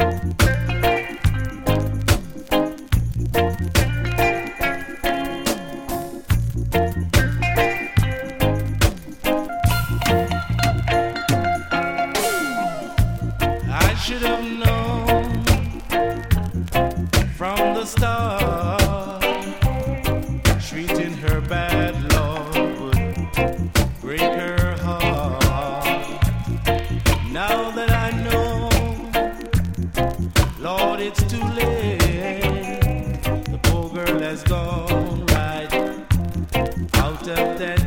I should have known from the start, treating her bad, Lord, would break her heart. Now that I know, Lord, it's too late. The poor girl has gone right out of that